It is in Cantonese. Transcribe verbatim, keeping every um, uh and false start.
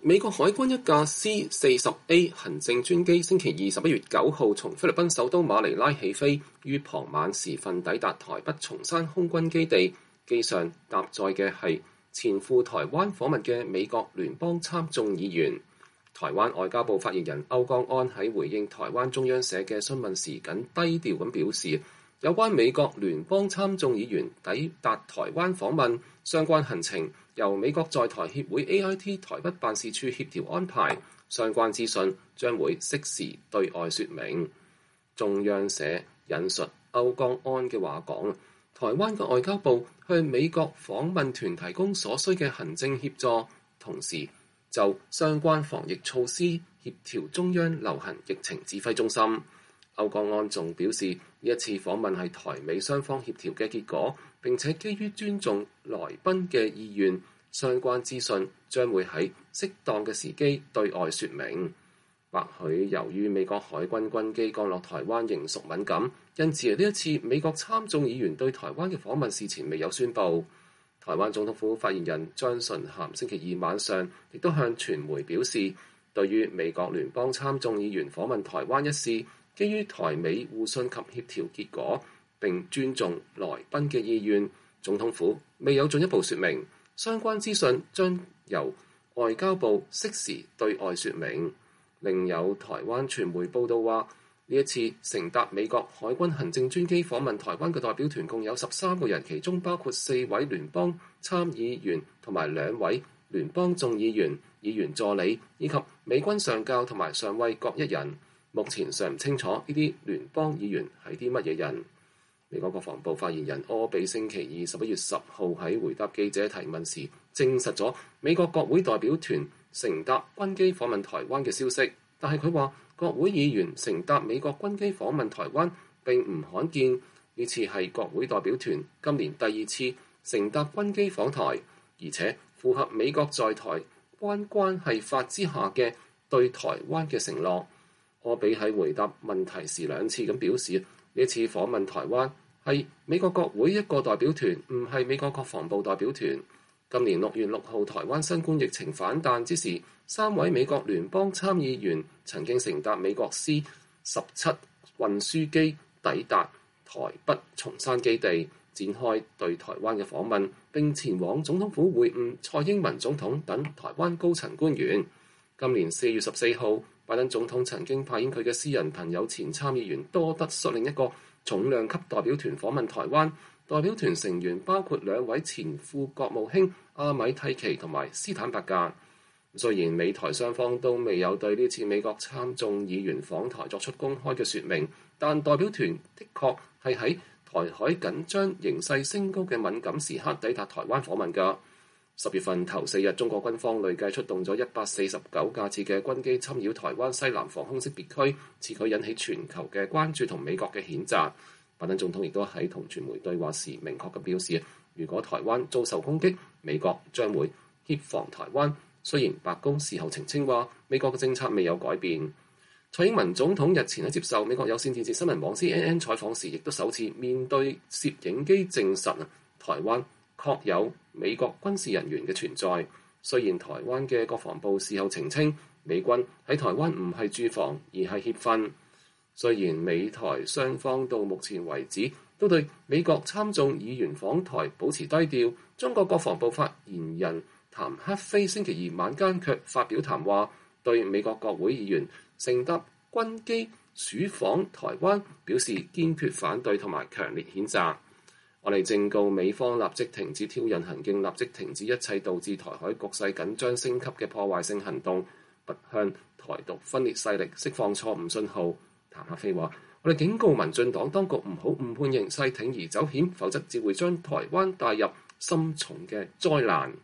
美國海軍一架 C 四十 A 行政專機星期二十一月九號從菲律賓首都馬尼拉起飛，於傍晚時分抵達台北松山空軍基地。機上搭載嘅係前赴台灣訪問嘅美國聯邦參眾議員。台灣外交部發言人歐江安喺回應台灣中央社嘅詢問時，僅低調咁表示，有關美國聯邦參眾議員抵達台灣訪問相關行程，由美國在台協會 A I T 台北辦事處協調安排，相關資訊將會適時對外說明。中央社引述歐江安嘅話講，台灣嘅外交部向美國訪問團提供所需嘅行政協助，同時就相關防疫措施協調中央流行疫情指揮中心。歐江安仲表示，呢一次訪問係台美雙方協調嘅結果，並且基於尊重來賓嘅意願，相關資訊將會喺適當嘅時機對外說明。或許由於美國海軍軍機降落台灣仍屬敏感，因此呢一次美國參眾議員對台灣嘅訪問事前未有宣布。台灣總統府發言人張純涵星期二晚上亦都向傳媒表示，對於美國聯邦參眾議員訪問台灣一事，基於台美互信及協調結果，並尊重來賓嘅意願，總統府未有進一步說明。相關資訊將由外交部適時對外說明。另有台灣傳媒報道話，呢一次乘搭美國海軍行政專機訪問台灣嘅代表團共有十三個人，其中包括四位聯邦參議員同埋兩位聯邦眾議員、議員助理以及美軍上校同埋上尉各一人。目前尚唔清楚呢啲聯邦議員係啲乜嘢人。美國國防部發言人柯比星期二十一月十號喺回答記者提問時，證實咗美國國會代表團乘搭軍機訪問台灣嘅消息，但係佢話國會議員乘搭美國軍機訪問台灣並唔罕見，呢次係國會代表團今年第二次乘搭軍機訪台，而且符合美國在台灣關係法之下嘅對台灣嘅承諾。柯比喺回答問題時兩次咁表示，呢次訪問台灣係美國國會一個代表團，唔係美國國防部代表團。今年六月六號台灣新冠疫情反彈之時，三位美國聯邦參議員曾經乘搭美國 C 十七運輸機抵達台北松山基地，展開對台灣嘅訪問，並前往總統府會晤蔡英文總統等台灣高層官員。今年四月十四號，拜登總統曾經派遣佢嘅私人朋友前參議員多德率領一個重量級代表團訪問台灣，代表團成員包括兩位前副國務卿阿米蒂奇同埋斯坦伯格。雖然美台雙方都未有對呢次美國參眾議員訪台作出公開嘅說明，但代表團的確係喺台海緊張形勢升高嘅敏感時刻抵達台灣訪問㗎。十月份頭四日，中國軍方累計出動咗一百四十九架次嘅軍機侵擾台灣西南防空識別區，此舉引起全球嘅關注同美國嘅譴責。拜登總統亦都喺同傳媒對話時明確咁表示，如果台灣遭受攻擊，美國將會協防台灣。雖然白宮事後澄清話，美國嘅政策未有改變。蔡英文總統日前喺接受美國有線電視新聞網 C N N 採訪時，亦都首次面對攝影機證實啊，台灣確有美國軍事人員嘅存在。雖然台灣嘅國防部事後澄清，美軍喺台灣唔係駐防，而係協訓。雖然美台雙方到目前為止都對美國參眾議員訪台保持低調，中國國防部發言人譚克非星期二晚間卻發表談話，對美國國會議員乘搭軍機竄訪台灣表示堅決反對同埋強烈譴責。我哋正告美方立即停止挑釁行徑，立即停止一切導致台海局勢緊張升級嘅破壞性行動，不向台獨分裂勢力釋放錯誤信號。譚克非話：我哋警告民進黨當局唔好誤判形勢，鋌而走險，否則只會將台灣帶入深重嘅災難。